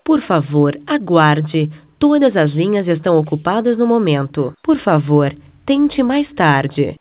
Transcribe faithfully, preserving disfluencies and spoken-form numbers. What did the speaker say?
Por favor, aguarde. Todas as linhas estão ocupadas no momento. Por favor, tente mais tarde.